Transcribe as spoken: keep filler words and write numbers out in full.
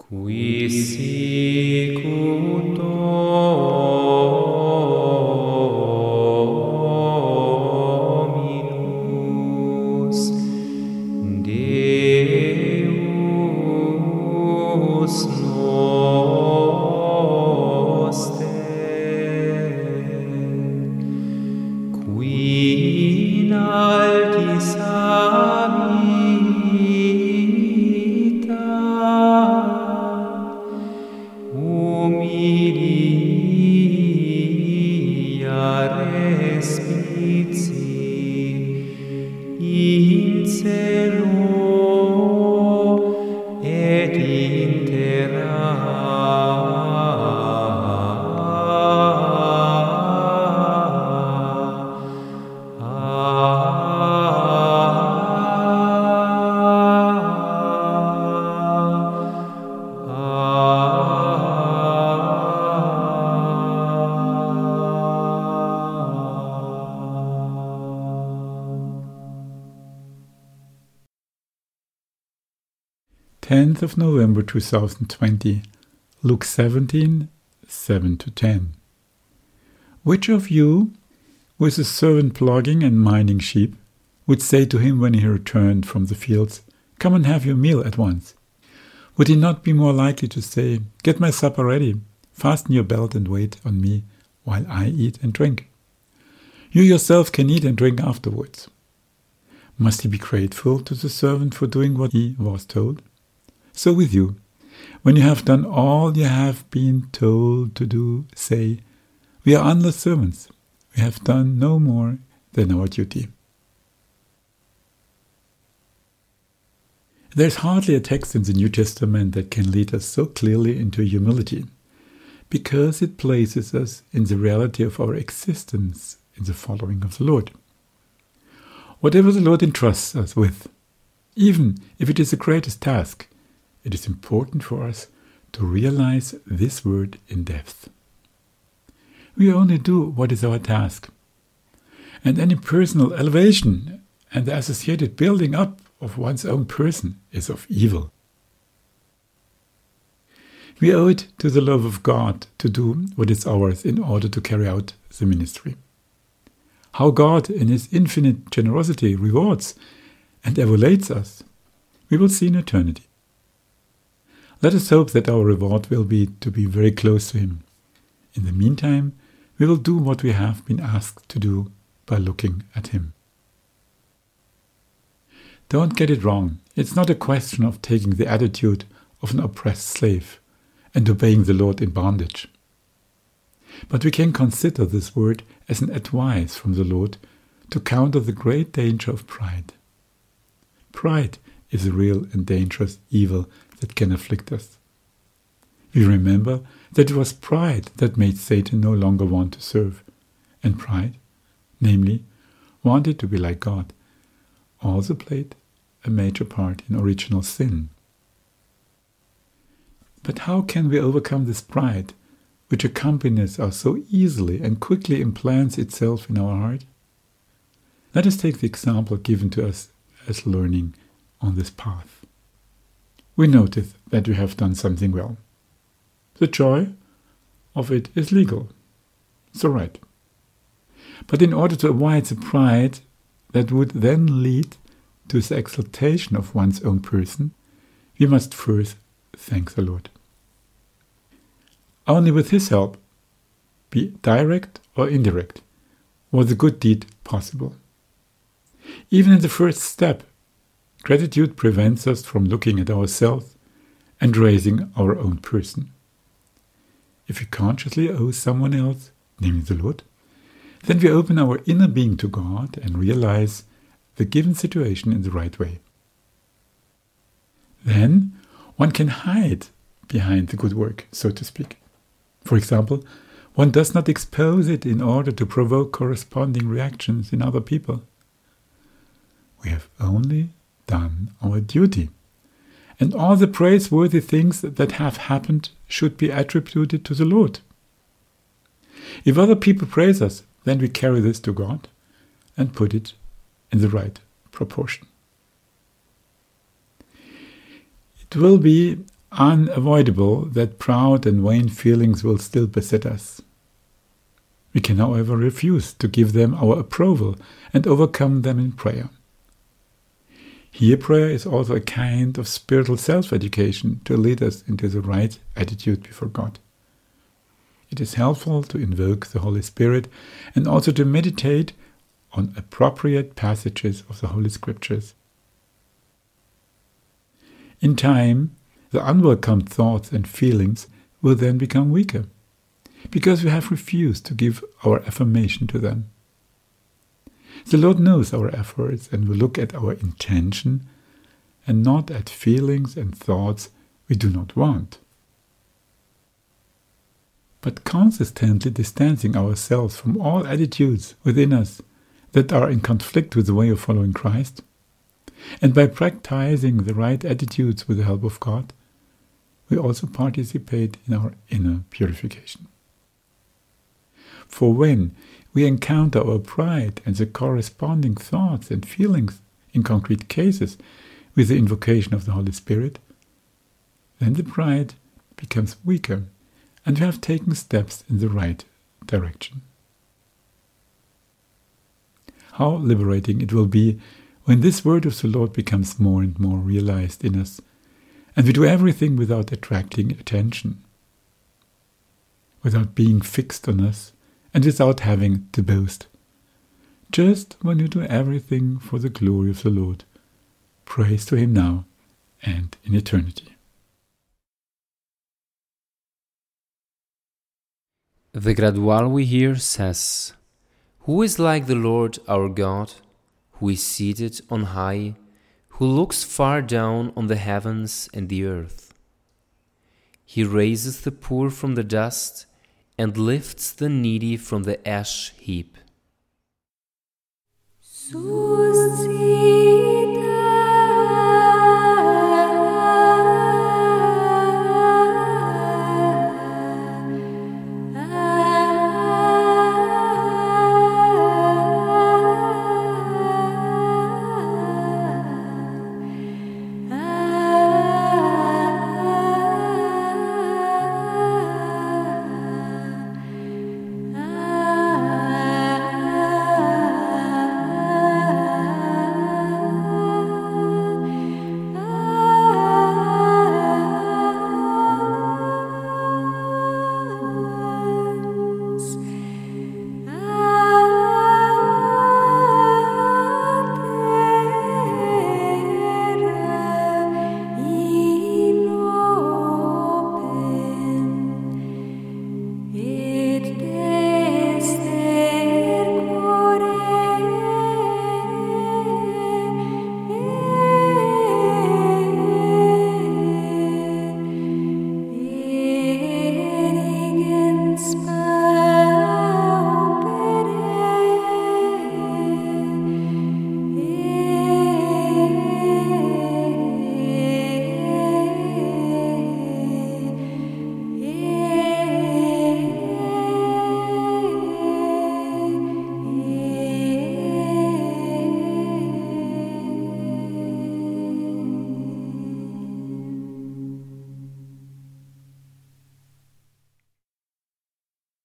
Qui sicut Dominus Deus noster, qui in altis habitat, humilia respici in celo et in terra. tenth of November two thousand twenty, Luke seventeen, seven to ten. Which of you, with a servant ploughing and minding sheep, would say to him when he returned from the fields, "Come and have your meal at once"? Would he not be more likely to say, "Get my supper ready, fasten your belt and wait on me while I eat and drink"? You yourself can eat and drink afterwards. Must he be grateful to the servant for doing what he was told? So with you, when you have done all you have been told to do, say, "We are under servants. We have done no more than our duty." There is hardly a text in the New Testament that can lead us so clearly into humility, because it places us in the reality of our existence in the following of the Lord. Whatever the Lord entrusts us with, even if it is the greatest task, it is important for us to realize this word in depth. We only do what is our task, and any personal elevation and the associated building up of one's own person is of evil. We owe it to the love of God to do what is ours in order to carry out the ministry. How God in His infinite generosity rewards and evaluates us, we will see in eternity. Let us hope that our reward will be to be very close to Him. In the meantime, we will do what we have been asked to do by looking at Him. Don't get it wrong. It's not a question of taking the attitude of an oppressed slave and obeying the Lord in bondage. But we can consider this word as an advice from the Lord to counter the great danger of pride. Pride is a real and dangerous evil that can afflict us. We remember that it was pride that made Satan no longer want to serve, and pride, namely, wanted to be like God, also played a major part in original sin. But how can we overcome this pride, which accompanies us so easily and quickly implants itself in our heart? Let us take the example given to us as learning on this path. We notice that we have done something well. The joy of it is legal. It's all right. But in order to avoid the pride that would then lead to the exaltation of one's own person, we must first thank the Lord. Only with His help, be direct or indirect, was a good deed possible. Even in the first step, gratitude prevents us from looking at ourselves and raising our own person. If we consciously owe someone else, namely the Lord, then we open our inner being to God and realize the given situation in the right way. Then one can hide behind the good work, so to speak. For example, one does not expose it in order to provoke corresponding reactions in other people. We have only done our duty, and all the praiseworthy things that have happened should be attributed to the Lord. If other people praise us, then we carry this to God and put it in the right proportion. It will be unavoidable that proud and vain feelings will still beset us. We can, however, refuse to give them our approval and overcome them in prayer. Here, prayer is also a kind of spiritual self-education to lead us into the right attitude before God. It is helpful to invoke the Holy Spirit and also to meditate on appropriate passages of the Holy Scriptures. In time, the unwelcome thoughts and feelings will then become weaker, because we have refused to give our affirmation to them. The Lord knows our efforts and will look at our intention and not at feelings and thoughts we do not want. But consistently distancing ourselves from all attitudes within us that are in conflict with the way of following Christ, and by practicing the right attitudes with the help of God, we also participate in our inner purification. For when we encounter our pride and the corresponding thoughts and feelings in concrete cases with the invocation of the Holy Spirit, then the pride becomes weaker and we have taken steps in the right direction. How liberating it will be when this word of the Lord becomes more and more realized in us, and we do everything without attracting attention, without being fixed on us, and without having to boast. Just when you do everything for the glory of the Lord, praise to Him now and in eternity. The Gradual we hear says, "Who is like the Lord our God, who is seated on high, who looks far down on the heavens and the earth? He raises the poor from the dust and lifts the needy from the ash heap." So